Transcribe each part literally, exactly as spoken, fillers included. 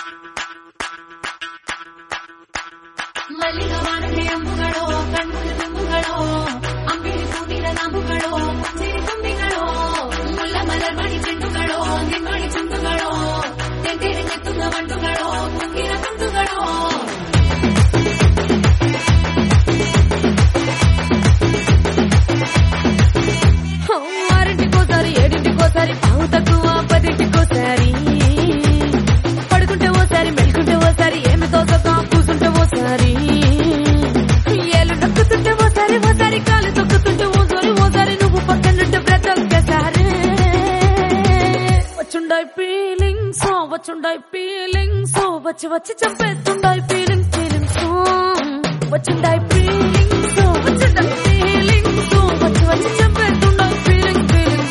ఆరింటికోసారి ఏడింటికోసారి పావు తక్కువ పదింటికోసారి పడుకుంటే ఓసారి మెలుకుంటే ఓసారి ఏమి తోసక కూసుంటే ఓసారి ఏళ్ళు నొక్కుతుంటే ఓసారి ఓసారి కాలు తొక్కుతుంటే ఓసారి ఓసారి నువ్వు పక్కనుంటే బ్రతొక్కసారి వచ్చుండాయి ఫీలింగ్స్ వచ్చుండాయి ఫీలింగ్స్ వచ్చి వచ్చి చంపేస్తుండాయి ఫీలింగ్ ఫీలింగ్స్ వచ్చుండాయి ఫీలింగ్స్ వచ్చుండాయి ఫీలింగ్స్ వచ్చి వచ్చి చంపేస్తుండాయి ఫీలింగ్ ఫీలింగ్స్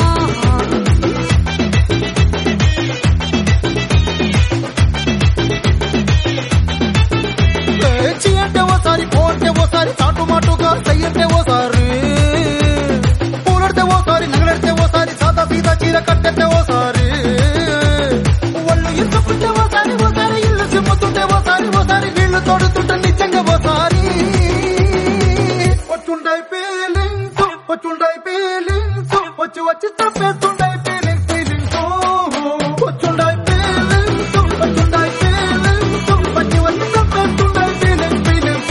లేచి అంటే ఓసారి పోతే ఓసారి చాటు మాటుగా సయ్యంటే ఓసారి పూలడితే ఓసారి నగలడితే ఓసారి సాదా సీదా చీర కట్టెతే ఓసారి ఒళ్ళు ఇసుకుంటే ఓసారి ఓసారి ఇల్లు సిమ్ముతుంటే ఓసారి ఓసారి నీళ్లు తోడుతుంటే నిజంగా ఓసారి వచ్చుండాయి ఫీలింగ్స్ వచ్చుండాయి ఫీలింగ్స్ వచ్చి వచ్చి తప్పేస్తుండాయి ఫీలింగ్స్ ఫీలింగ్స్ వచ్చుండాయి ఫీలింగ్స్ వచ్చుండాయి ఫీలింగ్స్ వచ్చి వచ్చి తప్పేస్తుండాయి ఫీలింగ్స్ ఫీలింగ్స్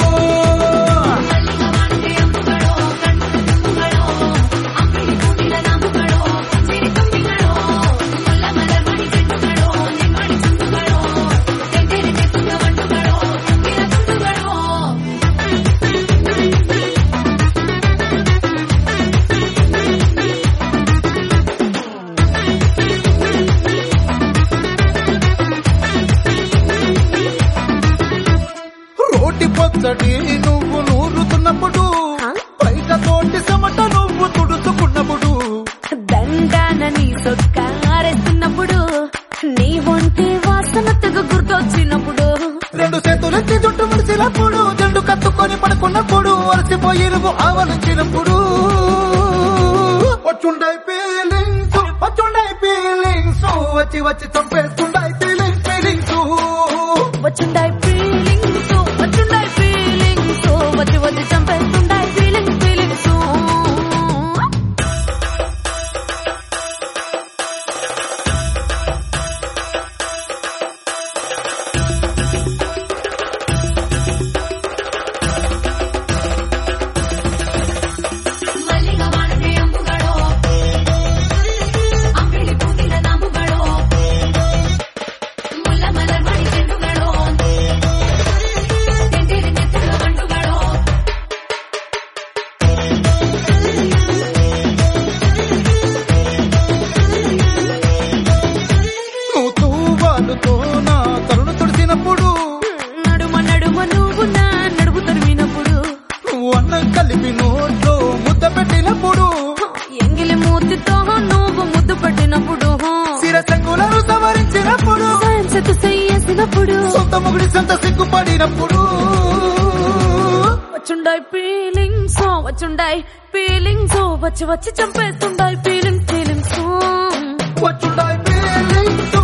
రోటి పొచ్చడి నువ్వు నూరుతున్నప్పుడు బయట తోటి సమట నువ్వు తుడుచుకున్నప్పుడు దండాన నీ సొక్కారేస్తున్నప్పుడు నీ ఒంటి వాసన తెగ గుర్తొచ్చినప్పుడు రెండు చేతులెత్తి జుట్టు ముడిచినప్పుడు జండు కత్తుకొని పడుకున్నప్పుడు అలసిపోయి నువ్వు ఆవలించినప్పుడు వచ్చుండాయి ఫీలింగ్స్ వచ్చుండాయి ఫీలింగ్స్ వచ్చి వచ్చి చంపేస్తుండాయి ఫీలింగ్స్ ఫీలింగ్స్ వచ్చుండాయి ఫీలింగ్స్ వచ్చుండాయి ఫీలింగ్స్ వచ్చి వచ్చి చంపేస్తుండాయి ఫీలింగ్స్ ఫీలింగ్స్ నువ్వు తూవాలుతో నా తరుణ తుడిసినప్పుడు నడుమ నడుమ నువ్వు నా నడుపు తరిమినప్పుడు నువ్వు అన్నం కలిపి నోట్లో ముద్ద పెట్టినప్పుడు ఎంగిలి మూతితో నువ్వు ముద్దు పట్టినప్పుడు శిరసంగులను సవరించినప్పుడు సైన్సెతు చెయ్యేసినప్పుడు సొంత ముగుడి సొంత సిగ్గుపడినప్పుడు వచ్చుండాయి ఫీలింగ్స్ వచ్చుండాయి ఫీలింగ్స్ వచ్చి వచ్చి చంపేస్తుండాయి ఫీలింగ్స్ ఫీలింగ్స్ వచ్చుండాయి ఫీలింగ్స్